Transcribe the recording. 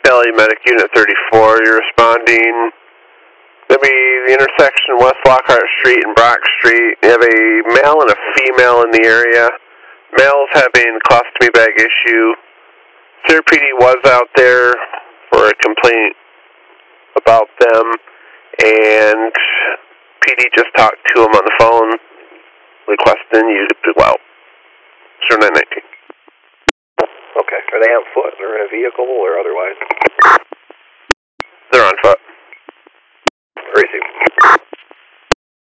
Valley Medic Unit 34, you're responding. There'll be the intersection West Lockhart Street and Brock Street. You have a male and a female in the area. Male's having colostomy bag issue. Sierra PD was out there for a complaint about them, and PD just talked to him on the phone, requesting you to go out. 0919. Okay. Are they on foot or in a vehicle or otherwise?